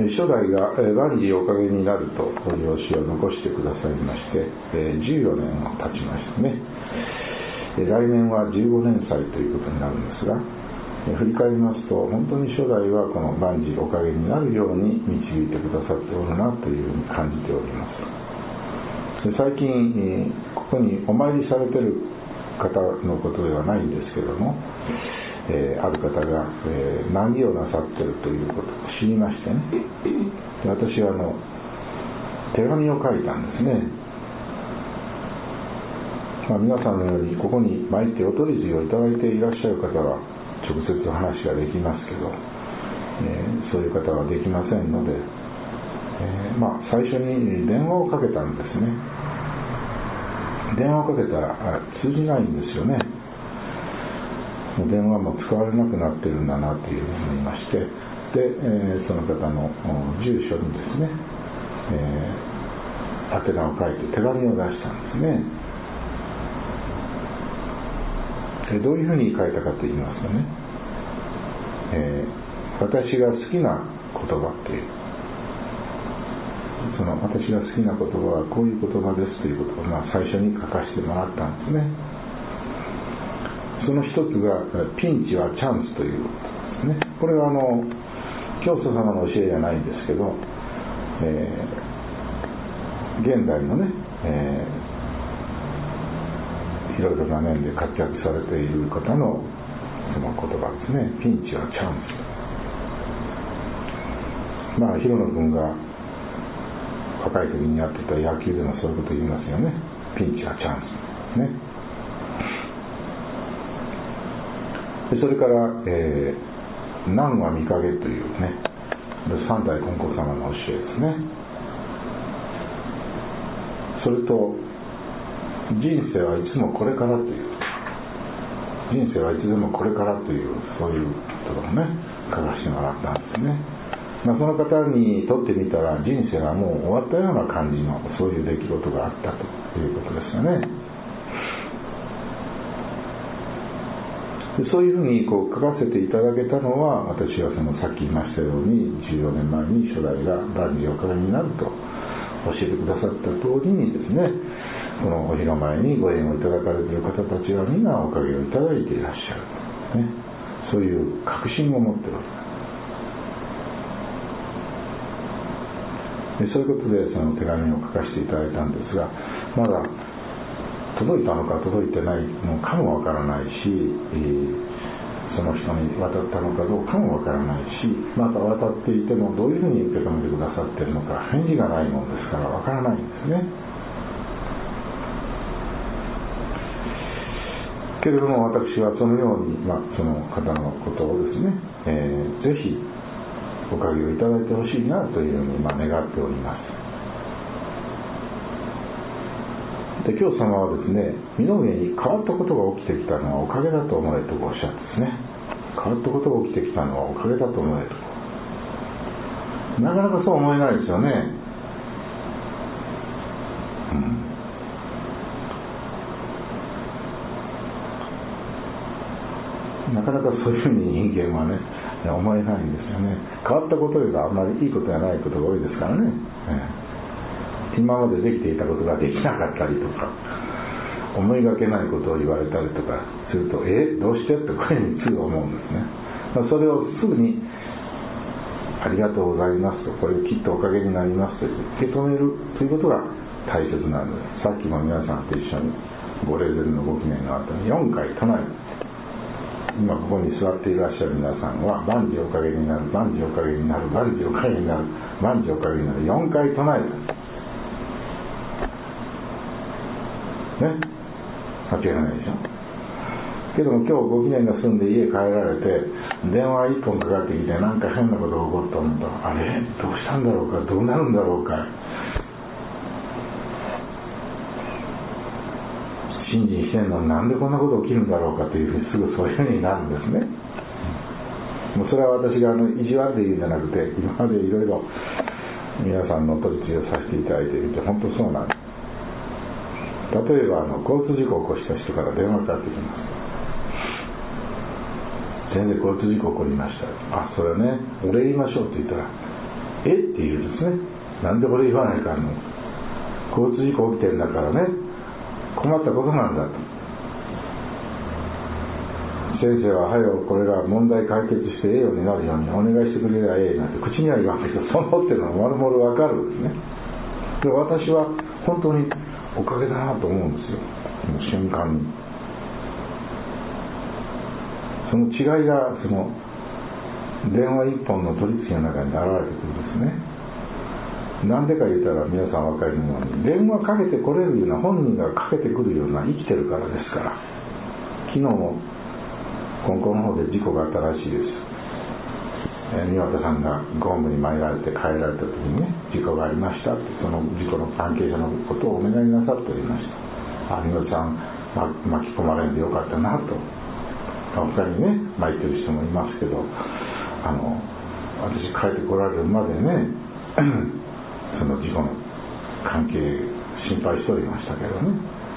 初代が万事おかげになるという教えを残してくださいまして、14年を経ちましたね。来年は15年祭ということになるんですが、振り返りますと本当に初代はこの万事おかげになるように導いてくださっておるなというふうに感じております。最近ここにお参りされている方のことではないんですけども、ある方が、難儀をなさっているということを知りましてね、で私は手紙を書いたんですね。皆さんのようにここに参ってお取り次ぎをいただいていらっしゃる方は直接話ができますけど、そういう方はできませんので、最初に電話をかけたんですね。電話をかけたら通じないんですよね。もう電話も使われなくなっているんだなというふうに思いまして、で、その方の住所にですね、宛名を書いて手紙を出したんですね。どういうふうに書いたかと言いますとね、私が好きな言葉っていう、その私が好きな言葉はこういう言葉ですということを最初に書かせてもらったんですね。その一つがピンチはチャンスということですね。これは教祖様の教えじゃないんですけど、現代のね、いろいろな面で活躍されている方のその言葉ですね。ピンチはチャンス。広野君が若い時にやってた野球でもそういうこと言いますよね。ピンチはチャンスね。それから、難は見影というね、三代金光様の教えですね。それと人生はいつもこれからという、人生はいつでもこれからという、そういうことをね書かせてもらったんですね。その方にとってみたら人生はもう終わったような感じのそういう出来事があったということですよね。そういうふうに書かせていただけたのは、私はさっき言いましたように14年前に初代が万事おかげになると教えてくださった通りにですね、このお披露前にご縁をいただかれている方たちはみんなおかげをいただいていらっしゃる、ね、そういう確信を持っております。そういうことでその手紙を書かせていただいたんですが、まだ届いたのか届いてないのかもわからないし、その人に渡ったのかどうかもわからないし、また渡っていてもどういうふうに受け止めてくださっているのか返事がないものですからわからないんですね。けれども私はそのように、その方のことをですね、ぜひおかげをいただいてほしいなというふうに願っております。で教祖様はですね、身の上に変わったことが起きてきたのはおかげだと思えとおっしゃってですね、変わったことが起きてきたのはおかげだと思えと。なかなかそう思えないですよね。なかなかそういうふうに人間はね思えないんですよね。変わったことよりはあんまりいいことじゃないことが多いですからね。今までできていたことができなかったりとか、思いがけないことを言われたりとかすると、どうしてってこれにすぐ思うんですね。それをすぐにありがとうございますと、これきっとおかげになりますと受け止めるということが大切なんです。さっきも皆さんと一緒にご霊前のご記念の後に4回唱える。今ここに座っていらっしゃる皆さんは万事おかげになる、万事おかげになる、万事おかげになる、万事おかげになる、4回唱えるね、間違いないでしょ。けども今日ご記念が済んで家帰られて電話1本かかってきて何か変なことが起こったと思ったら、あれどうしたんだろうか、どうなるんだろうか、信心してんのになんでこんなこと起きるんだろうかというふうにすぐそういうふうになるんですね。もうそれは私が意地悪で言うんじゃなくて、今までいろいろ皆さんのお取り次ぎをさせていただいていると本当そうなんです。例えば交通事故を起こした人から電話かかってきます。先生交通事故起こりました。それね、お礼言いましょうって言ったら、 っていうですね、なんでこれ言わないかんの、交通事故起きてるんだからね、困ったことなんだと。先生は早くこれが問題解決してええようになるようにお願いしてくれりゃええなんて口には言わないけど、そのっていうのは丸々わかるんですね。で、私は本当におかげだなと思うんですよ、瞬間に。その違いがその電話一本の取り付けの中に現れてくるんですね。なんでか言ったら皆さんお分かりのように、電話かけてこれるような、本人がかけてくるような生きてるからですから。昨日も金光の方で事故があったらしいです。宮田さんがゴムに参られて帰られた時にね、事故がありましたって、その事故の関係者のことをお願いなさっておりました。宮田さん、巻き込まれんでよかったなと。他にね、巻いてる人もいますけど、私帰ってこられるまでねその事故の関係心配しておりましたけどね。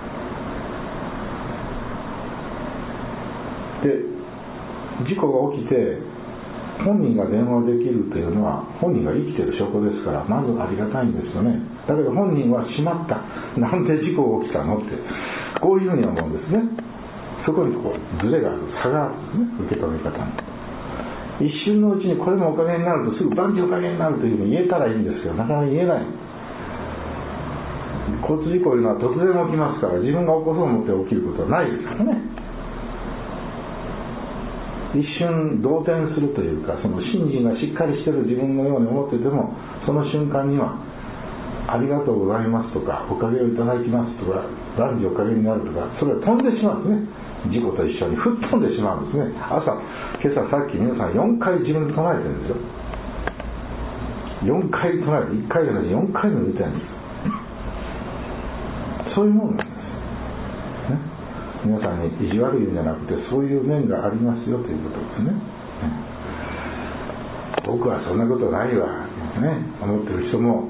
で、事故が起きて本人が電話できるというのは本人が生きてる証拠ですから、まずありがたいんですよね。だけど本人はしまった、なんで事故が起きたのって、こういうふうに思うんですね。そこにズレがある、差があるんですね、受け止め方に。一瞬のうちにこれもおかげになるとすぐ万事おかげになるというふうに言えたらいいんですけど、なかなか言えない。交通事故というのは突然起きますから、自分が起こそうと思って起きることはないですからね。一瞬動転するというか、その信心がしっかりしている自分のように思ってても、その瞬間にはありがとうございますとか、おかげをいただきますとか、万事おかげになるとか、それは飛んでしまうんですね。事故と一緒に吹っ飛んでしまうんですね。今朝さっき皆さん4回自分で唱えてるんですよ。4回唱えて、1回じゃなくて4回も言ってるんです。そういうもんなんです、ね、皆さんに意地悪いんじゃなくて、そういう面がありますよということですね。僕はそんなことないわ、ね、思ってる人も、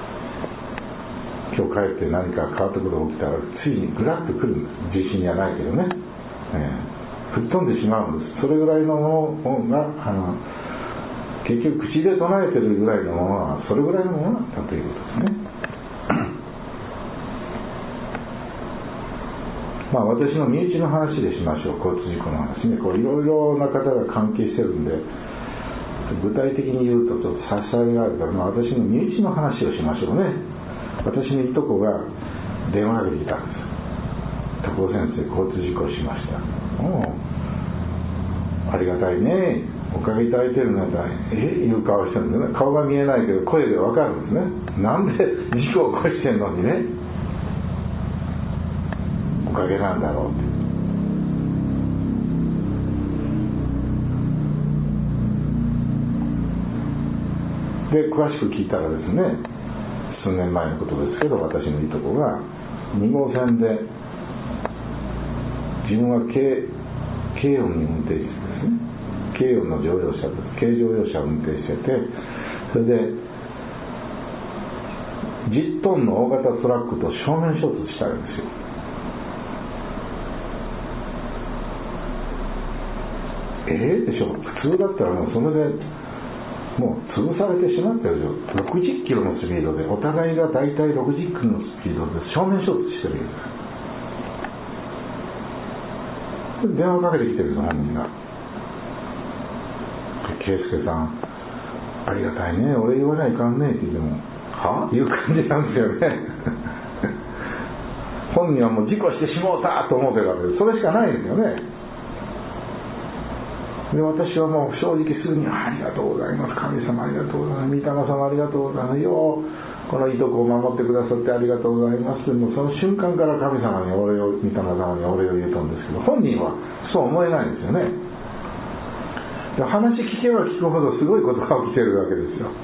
今日帰って何か変わったことが起きたらついにグラッとくるんです。自信にはないけどね、吹っ飛んでしまうんです。それぐらいのものが結局口で唱えてるぐらいのものはそれぐらいのものだったということですね。私の身内の話でしましょう。交通事故の話ね。いろいろな方が関係してるんで、具体的に言うとちょっと差し障りがあるから、私の身内の話をしましょうね。私のいとこが電話かけてきたんです。高尾先生、交通事故しました。ありがたいね、おかげいただいてるんだったら、いう顔してるんですね。顔が見えないけど声でわかるんですね。なんで事故を起こしてるのにね、おかげなんだろうって。で、詳しく聞いたらですね、数年前のことですけど、私のいとこが2号線で自分は軽音に運転してですね、軽音の乗用車です。軽乗用車を運転してて、それで10トンの大型トラックと正面衝突したんですよ。でしょ、普通だったらもうそれでもう潰されてしまったでしょ。60キロのスピードで、お互いが大体60キロのスピードで正面衝突してるんです。電話かけてきてるんです、本人が。圭介さん、ありがたいね、俺言わないかんねって言っても、はぁいう感じなんですよね。本人はもう事故してしもうたと思ってるわけで、それしかないですよね。で、私はもう正直すぐに、ありがとうございます、神様ありがとうございます、御霊様ありがとうございますよ、このいとこを守ってくださってありがとうございますって、もうその瞬間から神様にお礼を、御霊様にお礼を言うたんですけど、本人はそう思えないんですよね。で、話聞けば聞くほどすごいことが起きてるわけですよ。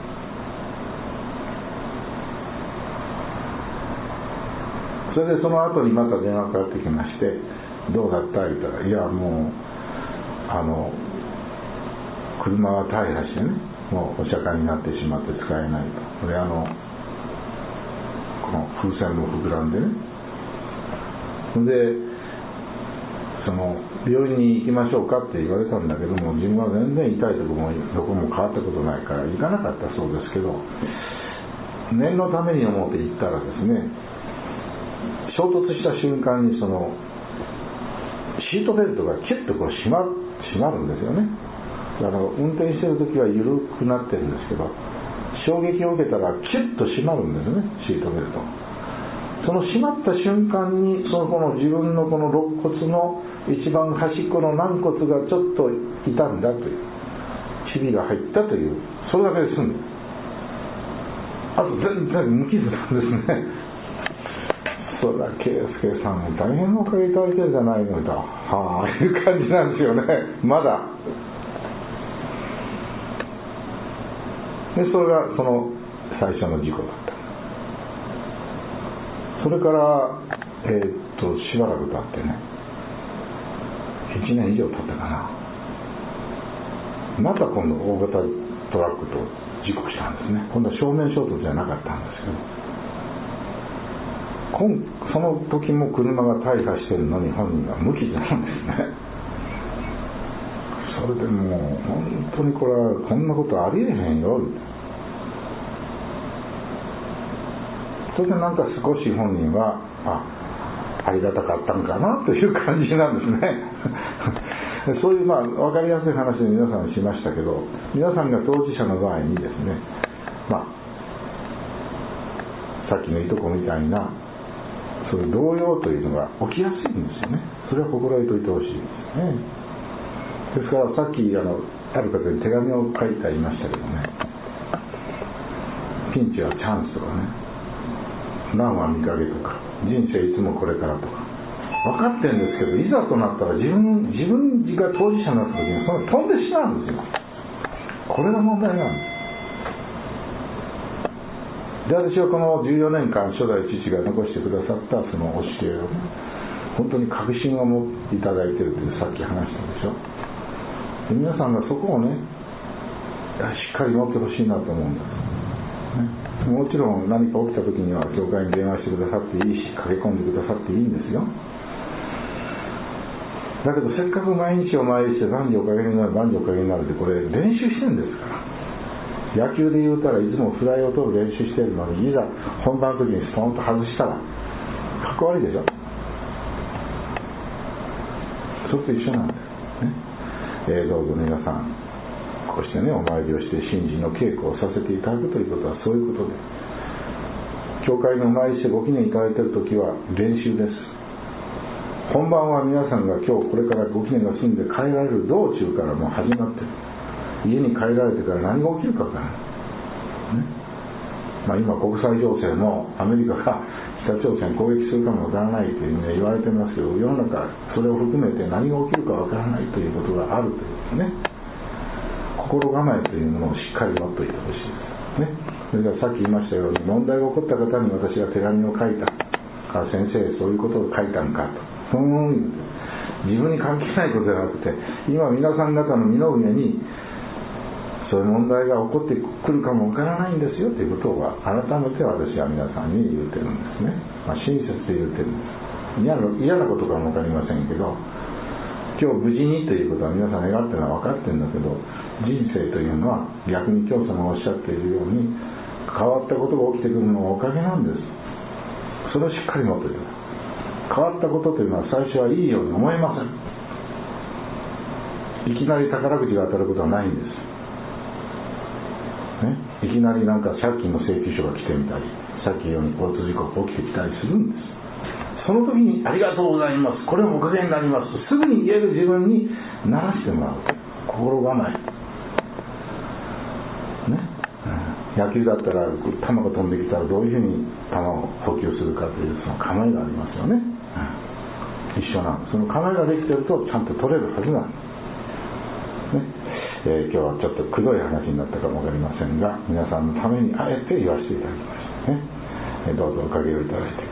それでその後にまた電話かかってきまして、どうだった言ったら、いやもう車は大破してね、もうお釈迦になってしまって使えないと。で、この風船も膨らんでね、でその病院に行きましょうかって言われたんだけども、自分は全然痛いところもどこも変わったことないから行かなかったそうですけど、念のために思って行ったらですね、衝突した瞬間にそのシートベルトがキュッとこう閉まるんですよね。運転してる時は緩くなってるんですけど、衝撃を受けたらキュッと閉まるんですね、シートベルト。その閉まった瞬間にこの自分のこの肋骨の一番端っこの軟骨がちょっと痛んだという、ひびが入ったという、それだけで済んで、あと全然無傷なんですね。そりゃ圭介さんも大変なおかげいただいてるじゃないのだ、はあいう感じなんですよね。まだで、それがその最初の事故だった。それからしばらく経ってね、1年以上経ったかな、また今度大型トラックと事故したんですね。今度は正面衝突じゃなかったんですけど、その時も車が大破してるのに本人は無傷なんですね。それでもう本当にこれはこんなことありえへんよ。それでなんか少し本人はありがたかったんかなという感じなんですね。そういう分かりやすい話で皆さんにしましたけど、皆さんが当事者の場合にですね、さっきのいとこみたいなそういう動揺というのが起きやすいんですよね。それは心得ておいてほしいですね。ですからさっきある方に手紙を書いてありましたけどね、ピンチはチャンスとかね、難は見影とか、人生いつもこれからとか分かってるんですけど、いざとなったら自分が当事者になった時にその飛んでしまうんですよ。これが問題なんです。で、私はこの14年間初代父が残してくださったその教えを本当に確信を持っていただいているというさっき話したでしょ。で、皆さんがそこをねしっかり持ってほしいなと思うんです、ね、もちろん何か起きた時には教会に電話してくださっていいし、駆け込んでくださっていいんですよ。だけどせっかく毎日お参りして万事おかげになる万事おかげになるって、これ練習してるんですから。野球で言うたらいつもフライを取る練習してるのに、いざ本番の時にストンと外したらかっこ悪いでしょ。それと一緒なんですね。どうぞ皆さんこうしてねお参りをして信心の稽古をさせていただくということはそういうことです。教会のお参りしてご記念いただいている時は練習です。本番は皆さんが今日これからご記念が済んで帰られる道中からもう始まってる。家に帰られてから何が起きるか分からない、今国際情勢もアメリカが北朝鮮攻撃するかも分からないという、言われてますけど、世の中それを含めて何が起きるか分からないということがあるというね、心構えというものをしっかり持っておいてほしいですね。それからさっき言いましたように、問題が起こった方に私が手紙を書いた、先生そういうことを書いたんかと、その自分に関係ないことじゃなくて、今皆さん方の身の上にそういう問題が起こってくるかもわからないんですよということを改めて私は皆さんに言ってるんですね。親切で言ってるんです。嫌なことかもわかりませんけど、今日無事にということは皆さん願ってるのは分かってるんだけど、人生というのは逆に教祖がおっしゃっているように変わったことが起きてくるのはおかげなんです。それをしっかり持っている。変わったことというのは最初はいいように思えません。いきなり宝くじが当たることはないんです、いきなりなんか借金の請求書が来てみたり、さっき言うように交通事故が起きてきたりするんです。その時にありがとうございます、これもおかげになりますとすぐに言える自分にならしてもらう心構え、野球だったら球が飛んできたらどういうふうに球を補給するかというその構えがありますよね、一緒なんです。その構えができてるとちゃんと取れるはずなんです、今日はちょっとくどい話になったかもわかりませんが、皆さんのためにあえて言わせていただきましたね。どうぞおかげをいただいて